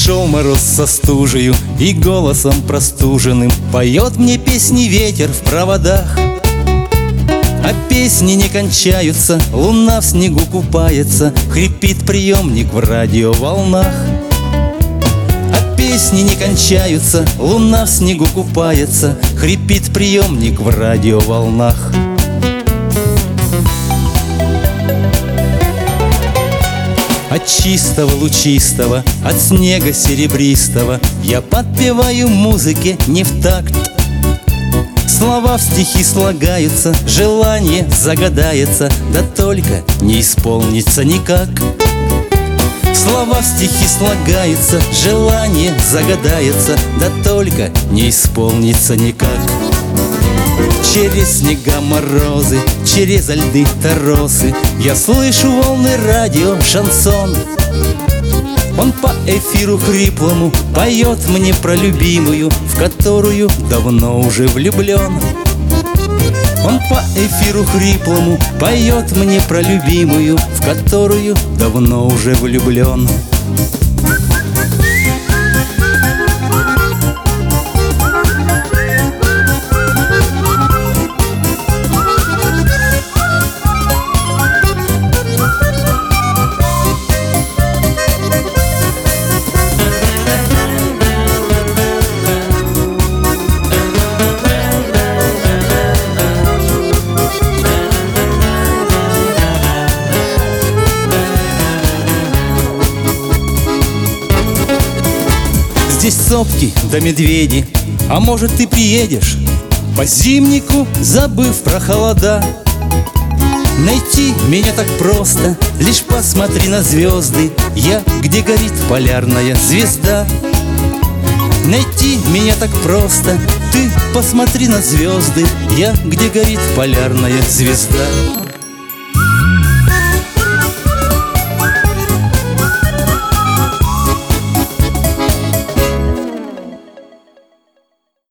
Пришел мороз со стужею и голосом простуженным поет мне песни ветер в проводах. А песни не кончаются, луна в снегу купается, хрипит приемник в радиоволнах. А песни не кончаются, луна в снегу купается, хрипит приемник в радиоволнах. От чистого лучистого, от снега серебристого я подпеваю музыке не в такт. Слова в стихи слагаются, желание загадается, да только не исполнится никак. Слова в стихи слагаются, желание загадается, да только не исполнится никак. Через снега морозы, через льды торосы я слышу волны радио шансон. Он по эфиру хриплому поет мне про любимую, в которую давно уже влюблен. Он по эфиру хриплому поет мне про любимую, в которую давно уже влюблен. Здесь сопки да медведи, а может ты приедешь по зимнику, забыв про холода. Найти меня так просто, лишь посмотри на звезды, я, где горит полярная звезда. Найти меня так просто, ты посмотри на звезды, я, где горит полярная звезда.